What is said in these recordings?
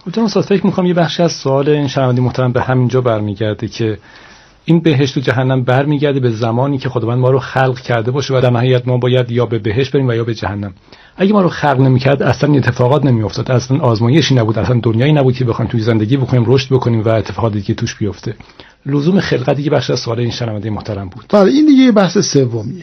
خب جناب استاد، فکر می‌کنم یه بخشی از سوال این شنونده محترم به همینجا برمیگرده که این بهشت و جهنم برمیگرده به زمانی که خداوند ما رو خلق کرده باشه و در نهایت ما باید یا به بهشت بریم و یا به جهنم. اگه ما رو خلق نمی‌کرد اصلا این اتفاقات نمی‌افتاد، اصلا آزمایشی نبود، اصلا دنیایی نبود که بخوایم توی زندگی بکنیم رشد بکنیم و اتفاقاتی که توش بیفته. لزوم خلقت دیگه بخش از سوال این شنونده محترم بود. بله، این دیگه بحث سومیه.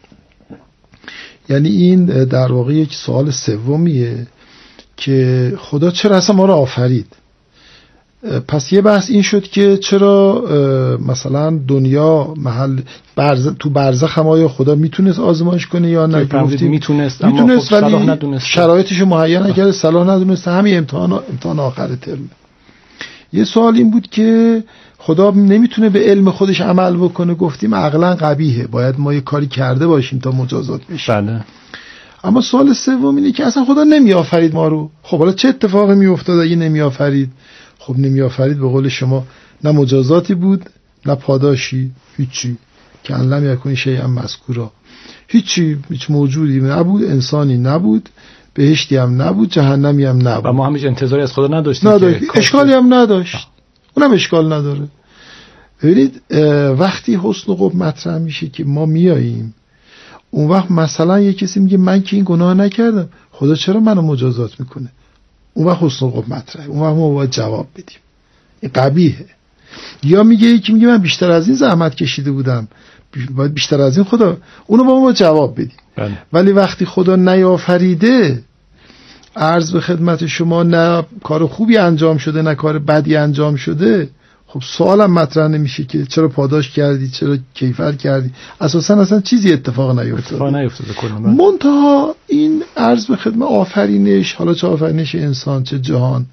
یعنی این در واقع یک سوال سومیه که خدا چرا اصلا ما رو آفرید. پس یه بحث این شد که چرا مثلا دنیا محل تو برزخ هم آیا خدا میتونست آزمایش کنه یا نه؟ میتونست اما خب صلاح ندونست، شرایطش رو مهیا نکرده، صلاح ندونست. همین امتحان آخر ترم. یه سوال این بود که خدا نمیتونه به علم خودش عمل بکنه. گفتیم عقلا قبیحه، باید ما یه کاری کرده باشیم تا مجازات بشه. بله. اما سوال سوم اینه که اصلا خدا نمیآفرید ما رو. خب حالا چه اتفاقی میافتاد اگه نمیآفرید؟ خب نمیآفرید به قول شما نه مجازاتی بود نه پاداشی، هیچی. که ان لم یکن شیئا مذکورا، هیچی، هیچ موجودی نبود، انسانی نبود، بهشتی هم نبود، جهنمی هم نبود و ما همیشه انتظاری از خدا نداشتیم. اشکالی هم نداشت. اونم اشکال نداره. ببینید وقتی حسن و قبح مطرح میشه که ما میاییم اون وقت مثلا یه کسی میگه من که این گناه نکردم، خدا چرا منو مجازات میکنه؟ اون وقت حسن و قبح مطرحه، اون وقت ما باید جواب بدیم. این قبیحه. یا میگه یکی میگه من بیشتر از این زحمت کشیده بودم، باید بیشتر از این خدا، اونو با جواب بدیم. بله. ولی وقتی خدا نیافریده، عرض به خدمت شما، نه کار خوبی انجام شده نه کار بدی انجام شده، خب سوالم مطرح نمیشه که چرا پاداش کردی، چرا کیفر کردی. اصلا چیزی اتفاق نیفتاده. منتها این عرض به خدمت آفرینش، حالا چه آفرینش انسان چه جهان،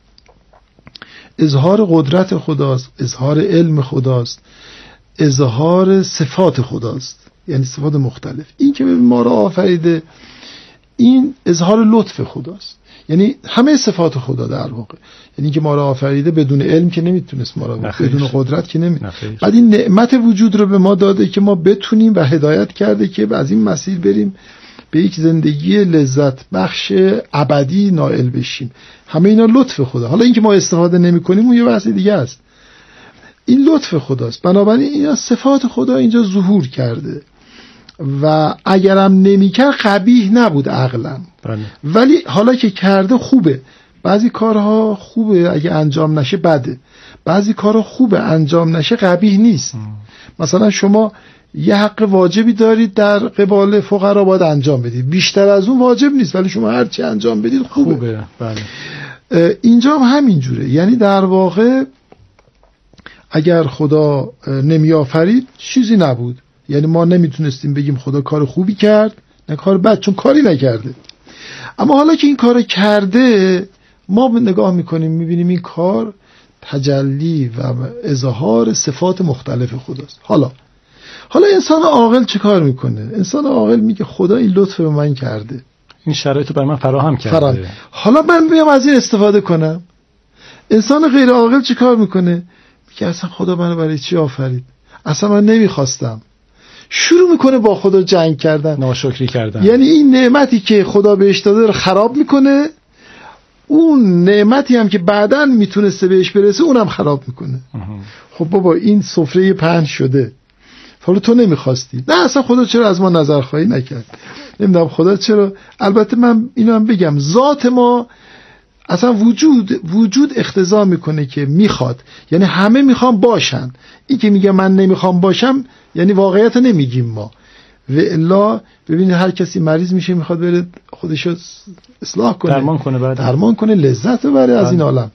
اظهار قدرت خداست، اظهار علم خداست، اظهار صفات خداست، یعنی صفات مختلف. این که ما را آفریده این اظهار لطف خداست، یعنی همه صفات خدا در واقع. یعنی که ما را آفریده بدون علم که نمیتونست ما را، بدون قدرت که نمیتونست. بعد این نعمت وجود رو به ما داده که ما بتونیم و هدایت کرده که از این مسیر بریم به یک زندگی لذت بخش ابدی نائل بشیم. همه اینا لطف خدا. حالا اینکه ما استفاده نمی‌کنیم اون یه بحث دیگه است. این لطف خداست. بنابراین اینا صفات خدا اینجا ظهور کرده و اگرم نمی‌کرد قبیح نبود عقلاً. ولی حالا که کرده خوبه. بعضی کارها خوبه اگه انجام نشه بده، بعضی کارها خوبه انجام نشه قبیح نیست. مثلا شما یه حق واجبی دارید در قبال فقرا، باید انجام بدید، بیشتر از اون واجب نیست، ولی شما هر چی انجام بدید خوبه. بله. اینجا هم همین جوره. یعنی در واقع اگر خدا نمی آفرید چیزی نبود. یعنی ما نمیتونستیم بگیم خدا کار خوبی کرد نه کار بد، چون کاری نکرده. اما حالا که این کار کرده، ما نگاه میکنیم میبینیم این کار تجلی و اظهار صفات مختلف خداست. حالا انسان عاقل چه کار میکنه؟ انسان عاقل میگه خدا این لطف به من کرده، این شرایط رو برای من فراهم کرده، حالا من بیام از این استفاده کنم. انسان غیر عاقل چه کار میکنه؟ میگه اصلا خدا منو برای چی آفرید؟ اصلا من نمیخواستم. شروع میکنه با خدا جنگ کردن، ناشکری کردن. یعنی این نعمتی که خدا بهش داده رو خراب میکنه، اون نعمتی هم که بعداً میتونسته بهش برسه اونم خراب میکنه. خب بابا این سفره پهن شده، حالا تو نمیخواستی. نه اصلا خدا چرا از ما نظرخواهی نکرد؟ نمیدونم خدا چرا. البته من اینو هم بگم، ذات ما اصلا وجود اقتضا میکنه که میخواد، یعنی همه میخوان باشن. این که میگه من نمیخوام باشم یعنی واقعیت نمیگیم ما. و الا ببینید هر کسی مریض میشه میخواد بره خودشو اصلاح کنه، درمان کنه لذت ببره از این عالم،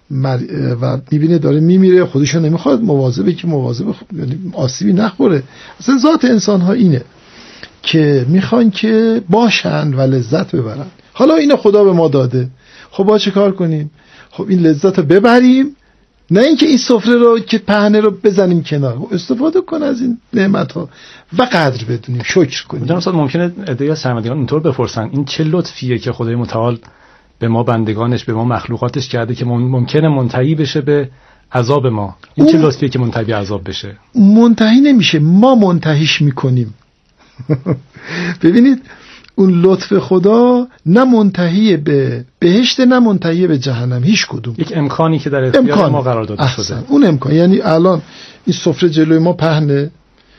و میبینه داره میمیره، خودشو نمیخواد مواظبه که یعنی آسیبی نخوره. اصلا ذات انسان ها اینه که میخوان که باشن و لذت ببرن. حالا اینو خدا به ما داده، خب با چه کار کنیم؟ خب این لذت رو ببریم، نه اینکه این سفره رو که پهنه رو بزنیم کنار. استفاده کن از این نعمت ها و قدر بدونیم، شکر کنیم. جناب ممکنه عده‌ای از شنوندگان اینطور بپرسن این چه لطفیه که خدای متعال به ما بندگانش، به ما مخلوقاتش کرده که ممکنه منتهی بشه به عذاب ما؟ این چه لطفیه که منتهی به عذاب بشه؟ منتهی نمیشه، ما منتهیش میکنیم. ببینید اون لطف خدا نه منتهی به بهشت نه منتهی به جهنم، هیچ کدوم. یک امکانی که در اختیار ما قرار داده شده. اون امکان، یعنی الان این سفره جلوی ما پهنه،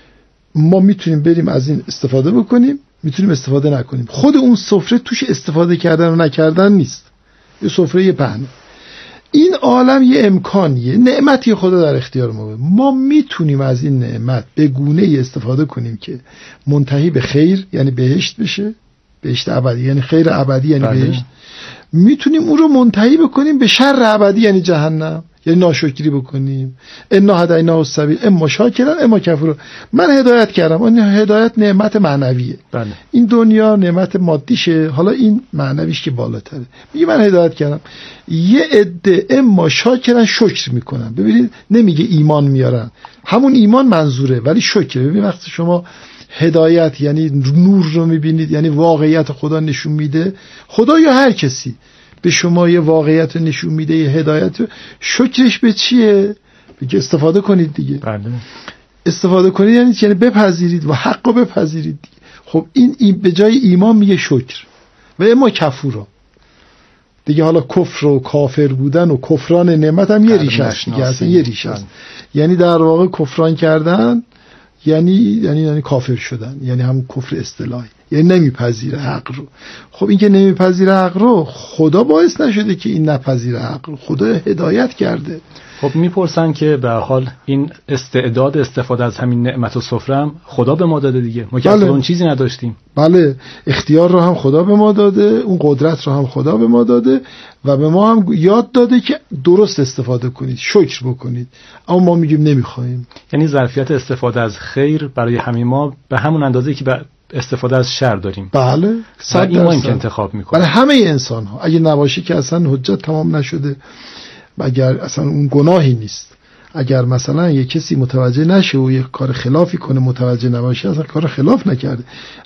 ما میتونیم بریم از این استفاده بکنیم، میتونیم استفاده نکنیم. خود اون سفره توش استفاده کردن و نکردن نیست، یه سفره پهنه. این عالم یه امکانیه، نعمتی خدا در اختیار ما میتونیم از این نعمت به گونه‌ای استفاده کنیم که منتهی به خیر یعنی بهشت بشه، بهشت ابدی یعنی خیر ابدی یعنی بهشت. میتونیم اون رو منتهی بکنیم به شر ابدی یعنی جهنم، یعنی ناشکری بکنیم. انا هدیناه السبیل اما شاکرا اما کفورا. من هدایت کردم، اون هدایت نعمت معنویه. این دنیا نعمت مادیشه، حالا این معنویش که بالاتره. میگه من هدایت کردم. یه عده اما شاکرا شکر میکنن. ببینید نمیگه ایمان میارن، همون ایمان منظوره ولی شکر. ببین وقتی شما هدایت یعنی نور رو میبینید، یعنی واقعیت خدا نشون میده، خدا یا هر کسی به شما یه واقعیت نشون میده، یه هدایت، شکرش به چیه؟ بگه استفاده کنید دیگه. بله. استفاده کنید یعنی بپذیرید و حق رو بپذیرید دیگه. خب این به جای ایمان میگه شکر. و اما کفورا دیگه، حالا کفر و کافر بودن و کفران نعمت هم یه ریشه است دیگه، اصلا یه ریشه است. یعنی در واقع کفران کردن یعنی کافر شدن، یعنی هم کفر اصطلاحی، یعنی نمیپذیره حق رو. خب این که نمیپذیره حق رو، خدا باعث نشده که این نپذیره حق رو، خدا هدایت کرده. خب میپرسن که به حال این استعداد استفاده از همین نعمت و سفره هم خدا به ما داده دیگه، ما که اون چیزی نداشتیم. بله، اختیار رو هم خدا به ما داده، اون قدرت رو هم خدا به ما داده و به ما هم یاد داده که درست استفاده کنید، شکر بکنید. اما ما میگیم نمیخوایم. یعنی ظرفیت استفاده از خیر برای همه ما به همون اندازه که به استفاده از شر داریم. بله، 100% این که انتخاب میکنیم. برای همه انسان ها. اگه نباشه که اصلا حجت تمام نشده، اگر اصلا اون گناهی نیست. اگر مثلا یک کسی متوجه نشه و یک کار خلافی کنه متوجه نباشه، اصلا کار خلاف نکرده.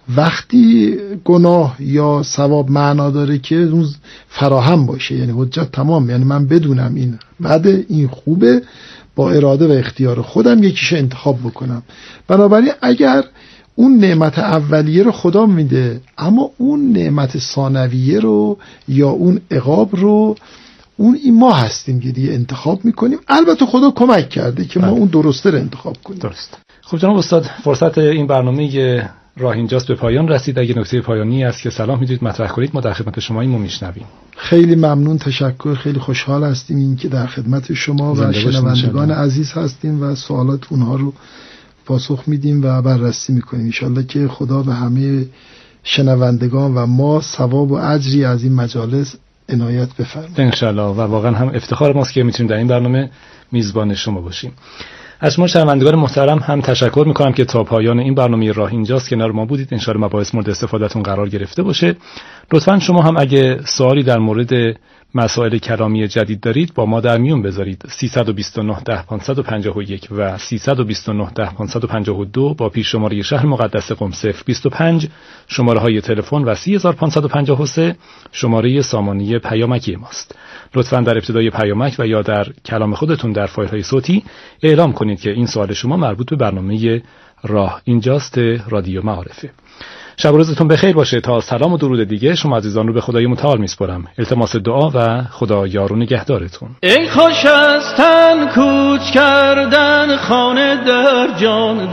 وقتی گناه یا ثواب معنا داره که اون فراهم باشه، یعنی حجت تمام، یعنی من بدونم این بده این خوبه، با اراده و اختیار خودم یکیش انتخاب بکنم. بنابراین اگر اون نعمت اولیه رو خدا میده، اما اون نعمت ثانویه رو یا اون عقاب رو این ما هستیم که دیگه انتخاب میکنیم. البته خدا کمک کرده که ما اون درسته رو انتخاب کنیم. درست. خب جناب استاد، فرصت این برنامه راه اینجاست به پایان رسید. اگه نکته پایانی است که سلام میدونید مطرح کنید، ما در خدمت شما اینو میشنویم. خیلی ممنون، تشکر. خیلی خوشحال هستیم این که در خدمت شما و شنوندگان عزیز هستیم و سوالات اونها رو پاسخ میدیم و بررسی میکنیم. ان شاءالله که خدا به همه شنوندگان و ما ثواب و اجری از این مجالس عنایت بفرمایید ان شاء الله. و واقعا هم افتخار ماست که میتونیم در این برنامه میزبان شما باشیم. از شما شنوندگان محترم هم تشکر میکنم که تا پایان این برنامه راه اینجاست کنار ما بودید. ان شاء الله مباحث مورد استفادهتون قرار گرفته باشه. لطفاً شما هم اگه سوالی در مورد مسائل کلامی جدید دارید با ما در میون بذارید. 329 10 551 و 329 10 552 با پیش شماره شهر مقدس قم 025 شماره های تلفن و 3553 شماره سامانه پیامکی ماست. لطفاً در ابتدای پیامک و یا در کلام خودتون در فایل های صوتی اعلام کنید که این سوال شما مربوط به برنامه راه اینجاست رادیو معارفه. شب و روزتون بخیر باشه. تا سلام و درود دیگه شما عزیزان رو به خدای متعال میسپارم. التماس دعا و خدا یار و نگهدارتون. ای خوش از تن کوچ کردن، خانه در جان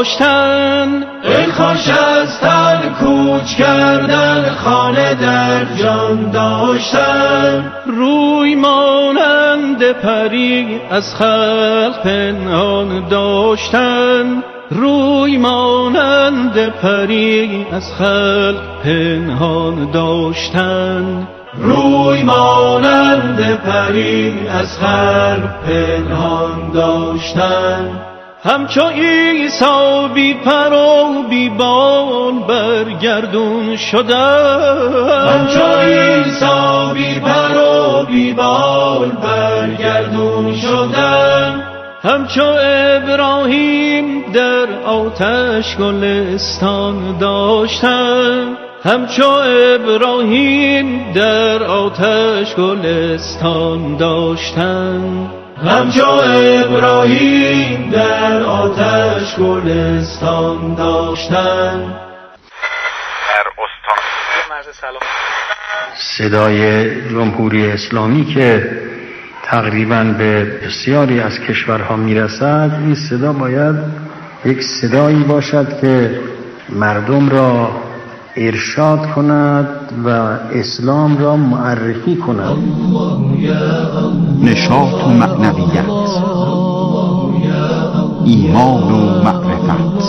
داشتن. ای خوش از تن کوچ کردن، خانه در جان داشتن. روی مانند پری از خلق پنهان داشتن. روی مانند پری از خلق پنهان داشتن. روی مانند پری از خلق پنهان داشتن. همچو عیسی بی پر و بی بال برگردون شدن. همچو عیسی بی پر و بی بال برگردون شدن. همچو ابراهیم در آتش گلستان داشتن. همچو ابراهیم در آتش گلستان داشتن. همچو ابراهیم در آتش گلستان داشتن. در استان صدای جمهوری اسلامی که تقریباً به بسیاری از کشورها میرسد، این صدا باید یک صدایی باشد که مردم را ارشاد کند و اسلام را معرفی کند. نشاط و معنویت، ایمان و معرفت،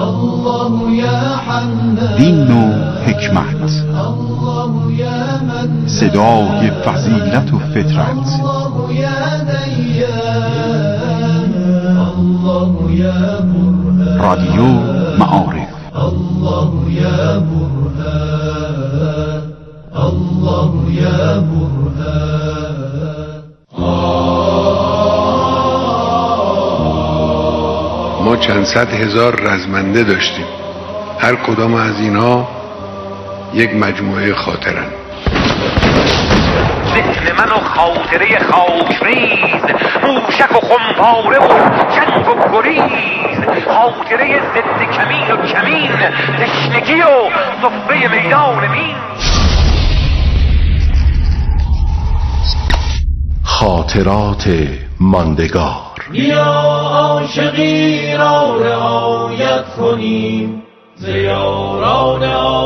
دین و حکمت، صدای فضیلت و فطرت، رادیو معارف. الله یا برهان، الله یا برهان. ما چند صد هزار رزمنده داشتیم، هر کدام از اینها یک مجموعه خاطرن. ذهن من و خاطره خاکریز، موشک و خمپاره و جنگ و گریز، خاطره ضد کمین و کمین، تشنگی و سفره میدان مین. خاطرات ماندگار. بیا عاشقی را رعایت کنیم، ز یاران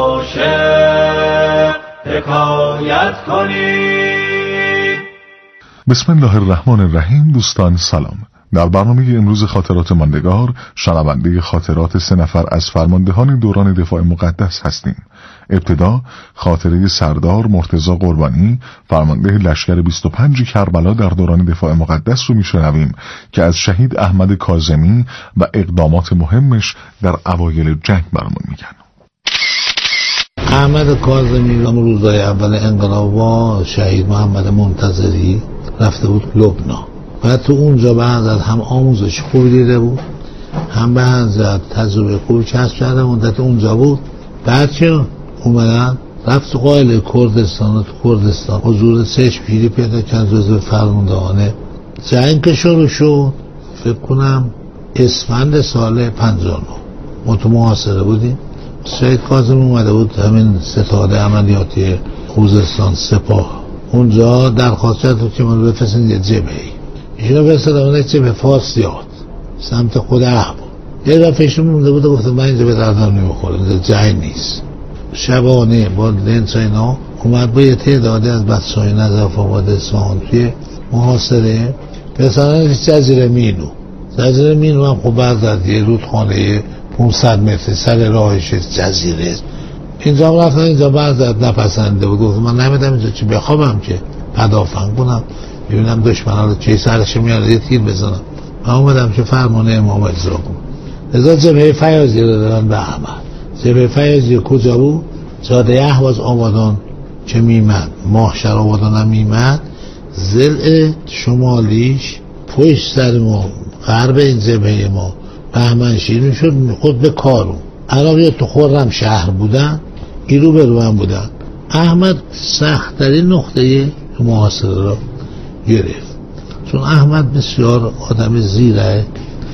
عاشق حکایت کنیم. بسم الله الرحمن الرحیم. دوستان سلام. در برنامه امروز خاطرات ماندگار شنونده خاطرات 3 نفر از فرماندهان دوران دفاع مقدس هستیم. ابتدا خاطره سردار مرتضی قربانی، فرمانده لشکر 25 کربلا در دوران دفاع مقدس رو میشنویم که از شهید احمد کاظمی و اقدامات مهمش در اوایل جنگ برامون میگن. احمد کاظمی روزای اول انقلاب با شهید محمد منتظری رفته بود لبنان و تو اونجا به حضرت هم آموزش خوبی دیده بود، هم به حضرت تجربه خوبی کسب کرده. مدت اونجا بود. بعد که اومدن رفت تو قائله کردستان و تو کردستان حضور چشمگیری پیدا کرد. جزو فرماندهان جنگ که شروع شد، فکر کنم اسفند سال 59 ما تو محاصره بودیم. شهید کاظمی اومده بود همین ستاد عملیاتی خوزستان سپاه، اونجا درخواست کرد که من بفرستین یه جبهه‌ای. ایشون فرستادن یک جبهه فارسیات سمت خود احب. یه دفعه ایشون مونده بود و گفت من اینجا به دردم نمیخوره، اینجا جای نیست. شبانه با لنس اینا اومد با یه تعدادی از بچه‌های نظف آباد اصفهان توی محاصره فرستادن جزیره مینو. جزیره مینو هم خب بعد یه رودخانه 500 متر سر راهش جزیره. اینجا هم رفتن، اینجا بعد نپسنده بود، گفت من نمیدم اینجا چی بخوابم که پدافند کنم ببینم دشمنان رو چه سرش میاره یه تیر بزنم. من اومدم که فرمان امام اجرا کنم. لذا جبهه فیاضی رو دادن به احمد. جبهه فیاضی کجا بود؟ جاده اهواز آبادان که میمد، ماهشر آبادان هم میمد، ضلع شمالیش پشت سر ما غرب این جبهه ما بهمنشیر میشد خود به کارون. عراقی تو خرم شهر بودن، این رو به رو هم بودن. احمد سخت‌ترین نقطه محاصره را گرفت، چون احمد بسیار آدم زیرک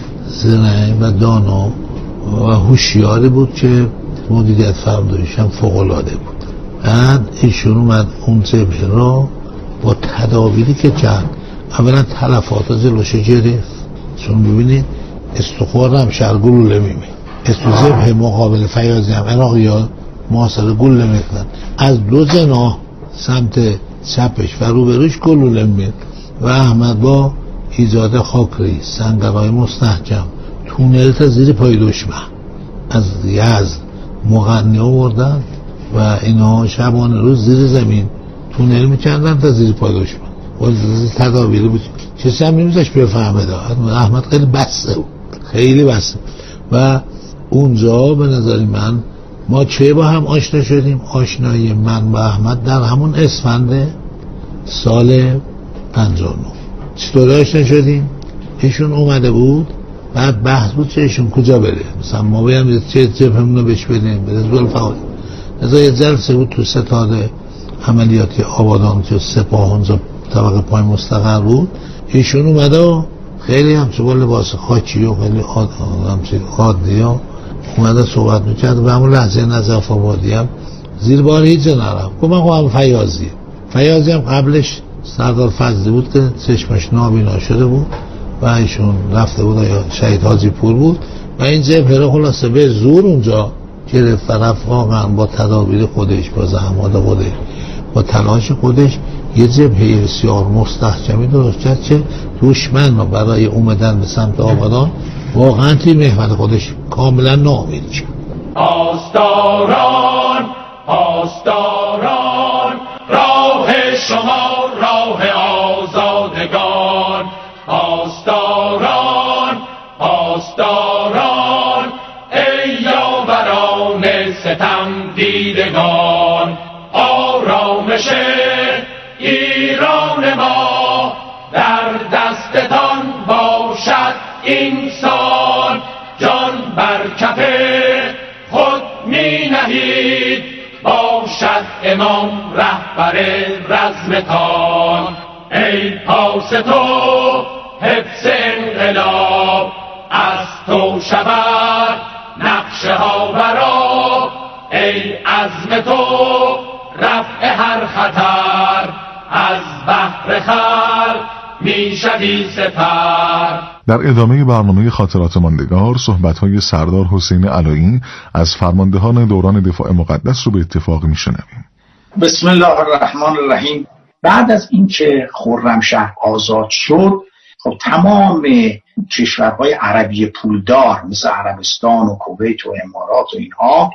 و دانا و هوشیاری بود که مدیریت فرماندهیش هم فوق‌العاده بود. بعد ایشون اومد اون جبهه را با تدابیری که کرد، اولا تلفات جلوش گرفت، چون ببینید استخوار هم شهر گلوله میمه، جبهه مقابل فیاضی هم عراقی ها محاصره گلوله میکنن، از دو جناح سمت چپش و روبروش گلوله میمه و احمد با ایجاد خاکری سنگرهای مستحکم تونل تا زیر پای دشمن از یزد مغنی آوردن و اینا شبانه روز زیر زمین تونل میکردن تا زیر پای دشمن و تدابیری بود. کسی هم نمیزش بفهمه داد. احمد خیلی بسته بود، خیلی بسته. و اونجا به نظر من ما چه با هم آشنا شدیم؟ آشنایی من و احمد در همون اسفند سال 59. چطور آشنا شدیم؟ ایشون اومده بود، بعد بحث بود چه ایشون کجا بره، مثلا ما بایم چه جبهمون رو بهش بدیم بره زلفقاری. ازا یه جلسه بود تو ستاد عملیاتی آبادان که سپاه اونجا طبقه پای مستقر بود. ایشون اومده و خیلی همچه با لباس خاکی و خیلی عادی ها اومده صحبت میکرد و همون لحظه نظف آبادی هم زیر بار هیچ جا نرفت. گفت من خواهم فیاضی هم قبلش سردار فضلی بود که چشمش نابینا شده بود و ایشون رفته بود یا شهید حاجی پور بود و این جبهه رو خلاصه به زور اونجا گرفت و رفت واقعا با تدابیر خودش، با زحمات خودش، با تلاش خودش یه جبهه بسیار مستحکمی درست کرد که دشمن رو برای اومدن به سمت آبادان واقعا توی محور خودش کاملا ناامید کرد. پاسداران راه شما راه آزادگان، پاسداران ای یاوران ستم دیدگان، آرامش ایران ما در دستتان باشد اینسان، جان بر کف خود می نهید باشد امام رهبر رزمتان، ای پاس تو حفظ انقلاب از تو شود نقشه ها برآب، ای عزم تو رفع هر خطر از بحر خلق می شدی سپر. در ادامه برنامه خاطرات ماندگار صحبت‌های سردار حسین علایی از فرماندهان دوران دفاع مقدس رو به اتفاق میشنویم. بسم الله الرحمن الرحیم. بعد از اینکه خرمشهر آزاد شد، خب تمام کشورهای عربی پولدار مثل عربستان و کویت و امارات و اینها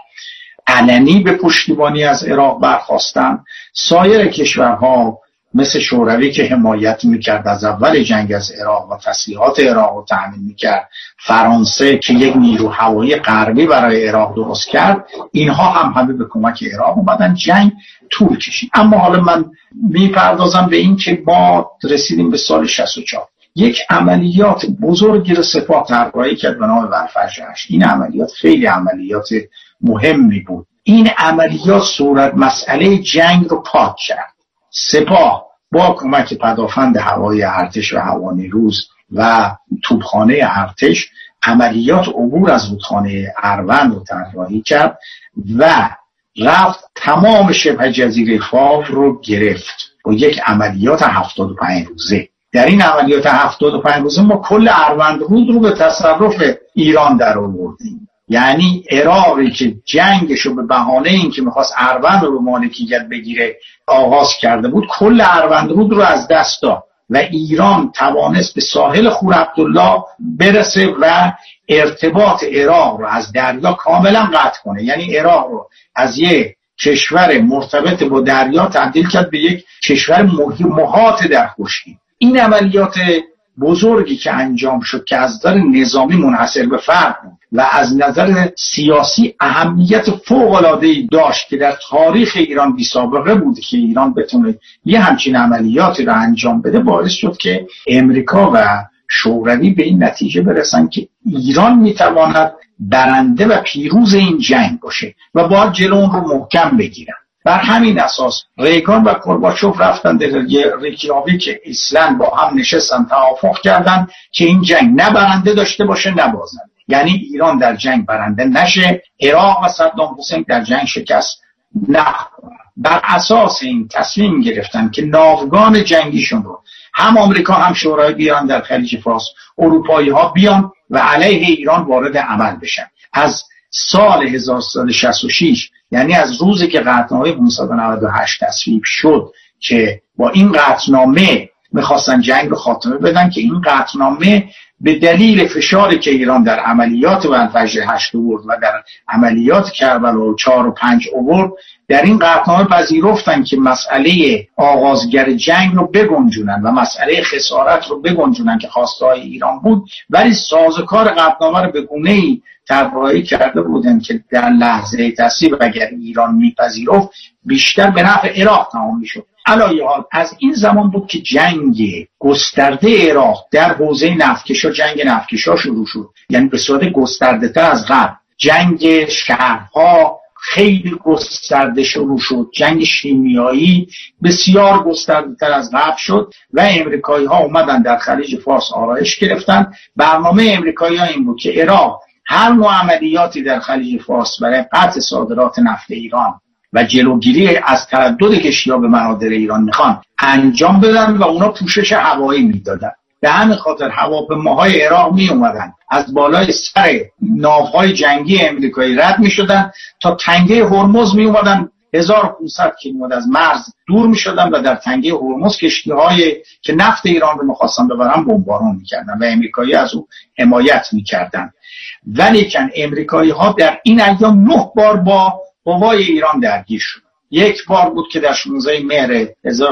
علنی به پشتیبانی از عراق برخاستن. سایر کشورها مثل شوروی که حمایت میکرد از اول جنگ از عراق و تسلیحات عراق رو تأمین میکرد، فرانسه که یک نیرو هوایی غربی برای عراق درست کرد، اینها هم همه به کمک عراق اومدن. جنگ طول کشید. اما حالا من میپردازم به این که ما رسیدیم به سال 64. یک عملیات بزرگی رو سپاه طراحی کرد به نام ورفجر 8. این عملیات خیلی عملیات مهمی بود. این عملیات صورت مسئله جنگ رو پاک کرد. سپاه با کمک پدافند هوایی ارتش و هوانیروز و توپخانه ارتش عملیات عبور از رودخانه اروند رو طراحی کرد و رفت تمام شبه جزیره فارس رو گرفت با یک عملیات 75 روزه. در این عملیات 75 روزه ما کل اروند رود رو به تصرف ایران در آوردیم. یعنی عراقی که جنگشو به بهانه این که میخواست اروند رو به مالکیت بگیره آغاز کرده بود، کل اروند رود رو از دست داد و ایران توانست به ساحل خور عبدالله برسه و ارتباط عراق رو از دریا کاملا قطع کنه. یعنی عراق رو از یک کشور مرتبط با دریا تبدیل کرد به یک کشور محاط در خشکی. این عملیات بزرگی که انجام شد که از نظر نظامی منحصر به فرد بود و از نظر سیاسی اهمیت فوق‌العاده‌ای داشت که در تاریخ ایران بی‌سابقه بود که ایران بتونه یه همچین عملیاتی رو انجام بده، باعث شد که امریکا و شوروی به این نتیجه برسن که ایران میتواند برنده و پیروز این جنگ باشه و باید جلو اون رو محکم بگیرن. بر همین اساس ریگان و گورباچوف رفتن در ریکیاویک ایسلند با هم نشستن، توافق کردن که این جنگ نه برنده داشته باشه نه بازنده. یعنی ایران در جنگ برنده نشه، عراق و صدام حسین در جنگ شکست نخورن. بر اساس این تصمیم گرفتن که ناوگان جنگیشون رو هم آمریکا هم شورای بیان در خلیج فارس، اروپایی ها بیان و علیه ایران وارد عمل بشن. از سال 1366 یعنی از روزی که قطعنامه 598 تصویب شد که با این قطعنامه میخواستن جنگ رو خاتمه بدن، که این قطعنامه به دلیل فشاری که ایران در عملیات ورفجر 8 آورد و در عملیات کربلا 4 و 5 آورد، در این قطعنامه پذیرفتن که مسئله آغازگر جنگ رو بگنجونن و مسئله خسارت رو بگنجونن که خواستهای ایران بود، ولی سازوکار قطعنامه رو به گونه‌ای طراحی کرده بودن که در لحظه تصویب اگر ایران میپذیرفت بیشتر به نفع عراق تمام میشد. علاوه حال از این زمان بود که جنگ گسترده عراق در حوزه نفتکشا، جنگ نفتکشا شروع شد. یعنی به صورت گسترده تر از قبل جنگ شهرها خیلی گسترده شروع شد، جنگ شیمیایی بسیار گسترده تر از قبل شد و امریکایی ها اومدن در خلیج فارس آرایش گرفتن. برنامه امریکایی ها این بود که عراق هر نوع عملیاتی در خلیج فارس برای قطع صادرات نفت ایران و جلوگیری از تردد کشتی‌ها به مناطق ایران میخوان انجام بدن و اونا پوشش هوایی میدادن. به همین خاطر هواپیماهای عراق می اومدن از بالای سر ناوهای جنگی امریکایی رد می شدن تا تنگه هرمز می اومدن 1500 کیلومتر از مرز دور می شدن و در تنگه هرمز کشتی‌های که نفت ایران رو می‌خواستن ببرن بمباران می‌کردن و امریکایی از او حمایت می‌کردن. ولیکن امریکایی‌ها در این ایام 9 بار با قوای ایران درگیر شدن. یک بار بود که در 16 مهر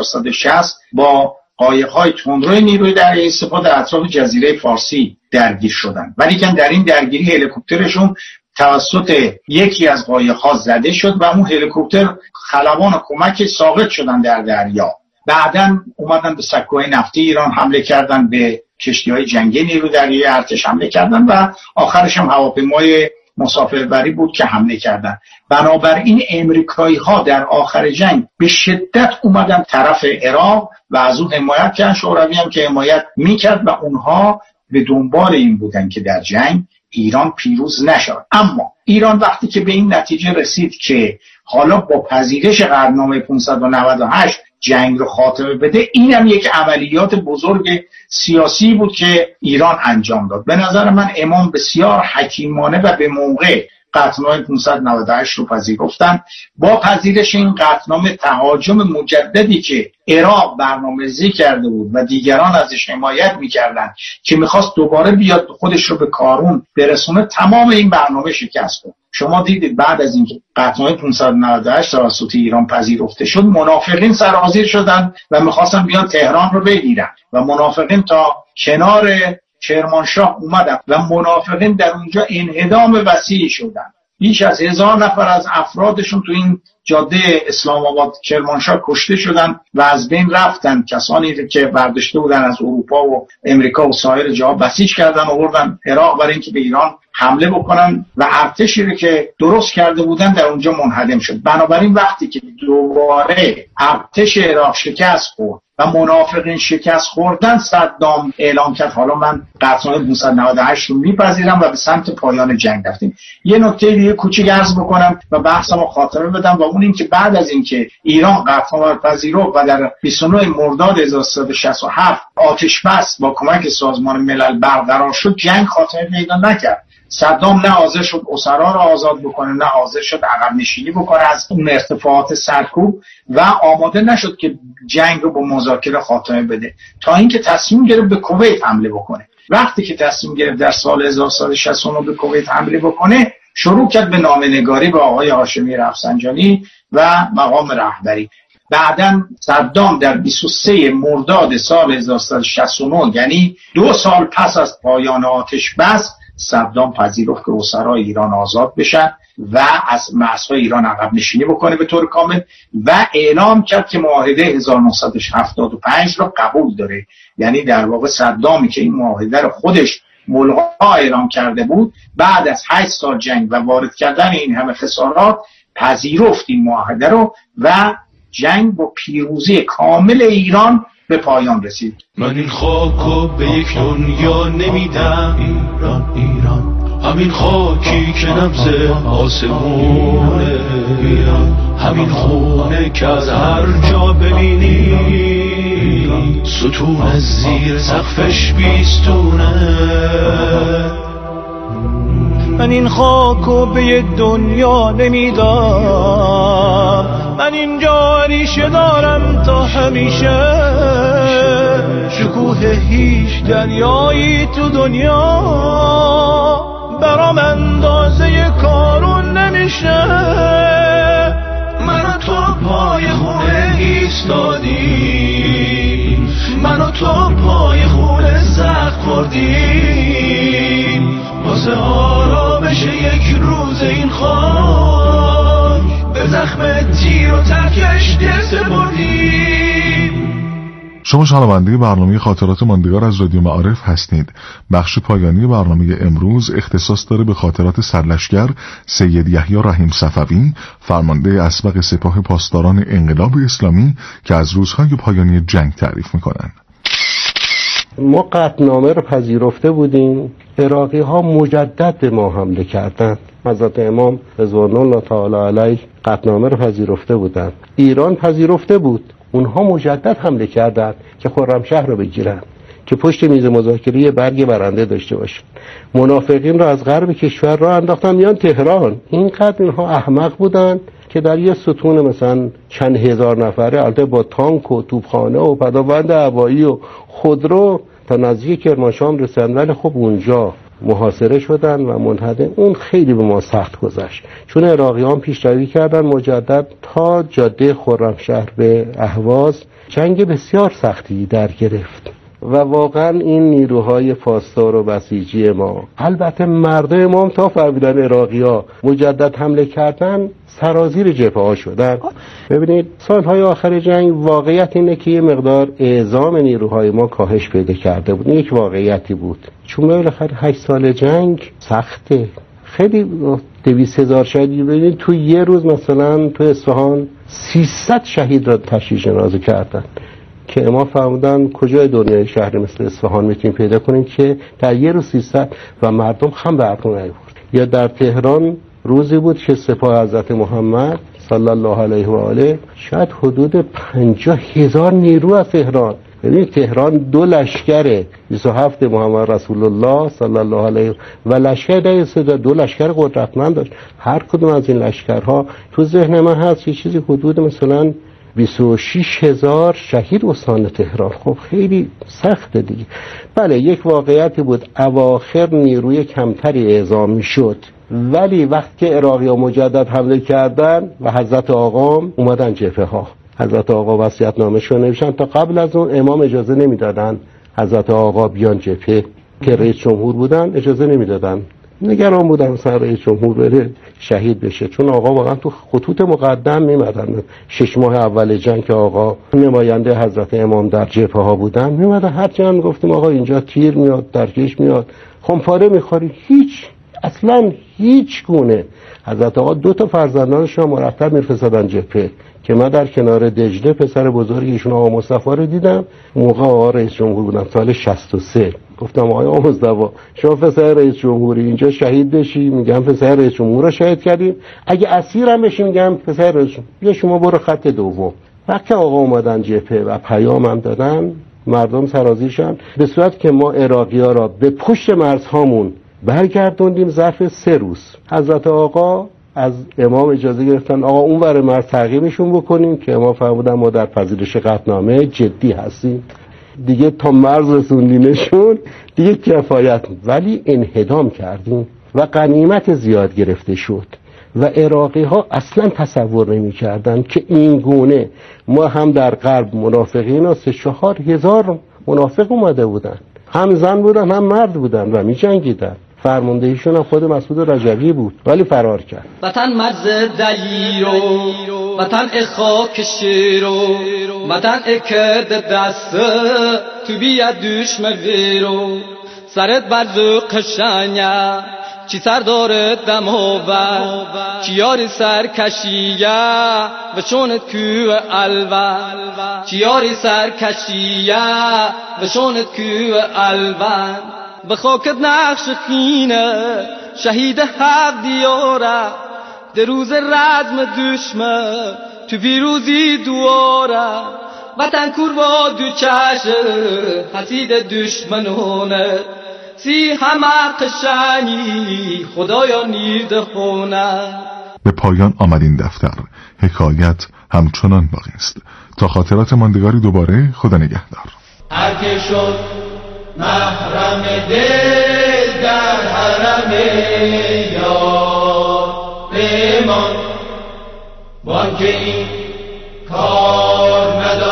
1160 با قایق‌های تندروی نیروی دریایی سپاه در اطراف جزیره فارسی درگیر شدند. ولیکن در این درگیری هلیکوپترشون توسط یکی از قایق‌ها زده شد و اون هلیکوپتر خلبان کمک ساقط شدن در دریا. بعداً اومدن به سکوهای نفتی ایران حمله کردن، به کشتی‌های جنگی نیروی دریایی ارتش حمله کردن و آخرش هم هواپیمای مسافربری بود که حمله کردن. بنابراین امریکایی‌ها در آخر جنگ به شدت اومدن طرف عراق و از اون حمایت کردن. شوروی هم که حمایت میکرد و اونها به دنبال این بودن که در جنگ ایران پیروز نشود. اما ایران وقتی که به این نتیجه رسید که حالا با پذیرش قراردادنامه 598 جنگ رو خاتمه بده، اینم یک عملیات بزرگ سیاسی بود که ایران انجام داد. به نظر من امام بسیار حکیمانه و به موقع قطعنامه 598 رو پذیرفتن. با پذیرش این قطعنامه تهاجم مجددی که عراق برنامه‌ریزی کرده بود و دیگران ازش حمایت می‌کردن که می‌خواست دوباره بیاد خودش رو به کارون برسونه، تمام این برنامه شکست خورد. شما دیدید بعد از اینکه قطعنامه 598 توسط ایران پذیرفته شد، منافقین سرازیر شدن و می‌خواستن بیان تهران رو بگیرن و منافقین تا کنار کرمانشاه اومدن و منافقین در اونجا انهدام وسیعی شدن. بیش از 1000 نفر از افرادشون تو این جاده اسلام آباد کرمانشاه کشته شدن و از بین رفتن. کسانی که برداشته بودن از اروپا و امریکا و سایر جاها بسیج کردن و آوردن عراق برای اینکه به ایران حمله بکنن و ارتشی رو که درست کرده بودن در اونجا منهدم شد. بنابراین وقتی که دوباره ارتش عراق شکست خورد و منافقین شکست خوردن، صدام اعلام کرد حالا من قطعنامه 598 رو میپذیرم و به سمت پایان جنگ رفتیم. یه نکته دیگه کوچیک عرض بکنم و بحثمو خاتمه بدم و اون این که بعد از اینکه ایران قطعنامه رو پذیرفت و در 29 مرداد 1367 آتش بس با کمک سازمان ملل برقرار شد، جنگ خاتمه پیدا نکرد. صدام نه حاضر شد اسرا را آزاد بکنه، نه حاضر شد عقب نشینی بکنه از اون ارتفاعات سرکوب و آماده نشد که جنگ رو با مذاکره خاتمه بده، تا اینکه تصمیم گرفت به کویت حمله بکنه. وقتی که تصمیم گرفت در سال 1369 به کویت حمله بکنه، شروع کرد به نامه‌نگاری با آقای هاشمی رفسنجانی و مقام رهبری. بعداً صدام در 23 مرداد سال 1369، یعنی 2 سال پس از پایان آتش بس، صدام پذیرفت که اسرای ایران آزاد بشن و از مرزهای ایران عقب نشینی بکنه به طور کامل و اعلام کرد که معاهده 1975 را قبول داره. یعنی در واقع صدامی که این معاهده رو خودش ملغا اعلام کرده بود، بعد از 8 سال جنگ و وارد کردن این همه خسارات پذیرفت این معاهده رو و جنگ با پیروزی کامل ایران به پایان رسید. من این خاکو به یک دنیا نمیدم، ایران ایران، همین خاکی که نبض آسمونه، همین خونه که از هر جا ببینی ستون از زیر سقفش بیستونه. من این خاکو به یک دنیا نمیدم، من اینجا ریشه دارم تا همیشه. شکوه هیچ دریایی تو دنیا برام اندازه کارون نمیشه. من و تو پای خونه ایستادیم، من و تو پای خونه زخم خوردیم، واسه آرامش یک روز این خاک به زخم تیر و ترکش دل سپردیم. شما شنونده برنامه خاطرات ماندگار از رادیو معارف هستید. بخش پایانی برنامه امروز اختصاص داره به خاطرات سرلشکر سید یحیی رحیم صفوی، فرمانده اسبق سپاه پاسداران انقلاب اسلامی، که از روزهای پایانی جنگ تعریف میکنن. ما قطعنامه رو پذیرفته بودیم، عراقی ها مجدد به ما حمله کردند. حضرت امام رضوان الله تعالی علیه قطعنامه رو پذیرفته بودند. ایران پذیرفته بود. اونها مجدد حمله کردند که خرمشهر رو بگیرن، که پشت میز مذاکره برگ برنده داشته باشن. منافقین رو از غرب کشور را انداختن میان تهران. اینقدر اینها احمق بودن که در یه ستون مثلا چند هزار نفره، البته با تانک و توپخانه و پدافند هوایی و خودرو، تا نزدیک کرمانشاه رسیدن، ولی خب اونجا محاصره شدن و منهدم. اون خیلی به ما سخت گذشت، چون عراقیان پیشروی کردن مجدد تا جاده خرمشهر به اهواز. جنگ بسیار سختی در گرفت و واقعا این نیروهای پاسدار و بسیجی ما، البته مردم ما تا فهمیدن عراقی‌ها مجدد حمله کردن، سرازیر جبهه ها شدن. ببینید سالهای آخر جنگ واقعیت اینه که یه مقدار اعزام نیروهای ما کاهش پیدا کرده بود. یک واقعیتی بود، چون بالاخره 8 سال جنگ سخته. خیلی 200,000 شهید. ببینید تو یه روز مثلا تو اصفهان 300 شهید را تشییع جنازه کردن، که ما فهمیدن کجای دنیای شهر مثل اصفهان میتونیم پیدا کنیم که در یه روز 300 و مردم خم به عقل نیاورد. یا در تهران روزی بود که سپاه حضرت محمد صلی الله علیه و آله شاید حدود 50,000 نیرو از تهران، ببینید تهران 2 لشکر 27 محمد رسول الله صلی الله علیه و لشکر 2 لشکر قدرتمند داشت. هر کدوم از این لشکرها تو ذهن من هست یه چیزی حدود مثلا 26,000 شهید استان تهران. خب خیلی سخته دیگه. بله یک واقعیتی بود، اواخر نیروی کمتری اعزام میشد، ولی وقتی که عراقی‌ها مجدد حمله کردن و حضرت آقا اومدن جبهه ها، حضرت آقا وصیت‌نامه‌شون نوشتن. تا قبل از اون امام اجازه نمیدادن حضرت آقا بیان جبهه، که رئیس جمهور بودن اجازه نمیدادن. نگران بودن مثلا رئیس جمهور بره شهید بشه، چون آقا واقعا تو خطوط مقدم میمدن. 6 ماه اول جنگ که آقا نماینده حضرت امام در جبهه ها بودن، میمدن هر جا میگفتیم آقا اینجا تیر میاد، درکش میاد، خمپاره میخوری، اصلا هیچ گونه. حضرت آقا 2 تا فرزندانشون مرتب میفرستادن جبهه، که من در کنار دجله پسر بزرگیشون آقا مصطفی رو دیدم. موقع آقا رئیس جمهور بودن سال 63. گفتم آقا مصطفی شما پسر رئیس جمهوری، اینجا شهید بشی میگم پسر رئیس جمهور رو شهید کردیم، اگه اسیر هم بشی میگم پسر رئیس جمهور، یا شما برو خط دوم. وقتی آقا اومدن جبهه و پیام هم دادن، مردم سرازیر شدن، به صورت که ما عراقی‌ها را به پشت مرزهامون برگردوندیم ظرف 3 روز. حضرت آقا از امام اجازه گرفتن آقا اون ور مرز تعقیبشون بکنیم، که امام فرمودن ما در پذیرش قطعنامه جدی هستیم دیگه، تا مرز رسوندینشون دیگه کفایت. ولی انهدام کردیم و غنیمت زیاد گرفته شد و عراقی ها اصلا تصور نمی کردن که این گونه. ما هم در غرب منافقین ها 3-4 هزار منافق اومده بودن، هم زن بودن هم مرد بودن و می جنگیدن. فرماندهیشون هم خود مسعود رجبی بود، ولی فرار کرد. وطن مرز دلیرو، وطن خاک شیرو، وطن کرد دست تو بیا دشمن ویرو. سرت برزو قشنگه چی سر داره دماوه، چی یاری سرکشیه و شونت کو الوه، چی یاری سرکشیه و شونت کو الوه. به خاکت نقش خینه شهید حق دیاره، در روز رزم دشمن تو پیروزی دواره. وطن کوروا دو چشه حسید دشمنونه، سی همه قشنگی خدایا نیرده خونه. به پایان آمد این دفتر. حکایت همچنان باقی است. تا خاطرات ماندگاری دوباره، خدا نگهدار. هر که شد محرم دل در حرم یار بمان، وان که این کار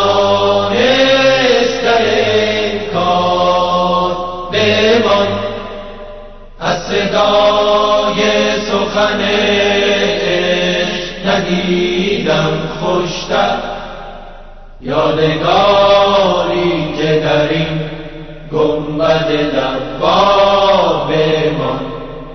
ندانست در کار بمان. از صدای سخن عشق ندیدم خوشتر، یادگاری که در این گنبد لبا بمان.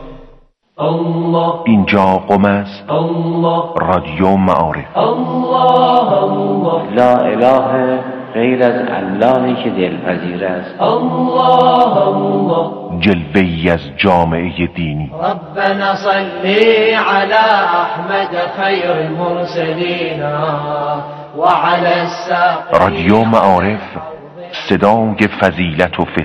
اینجا قم است رادیو معارف. الله الله، لا اله غیر از اللهی که دلپذیر است. الله الله جلوه‌ای از جامعه دینی. ربنا صلی علی احمد خیر المرسلین و علی الساق. رادیو معارف، صدای فضیلت و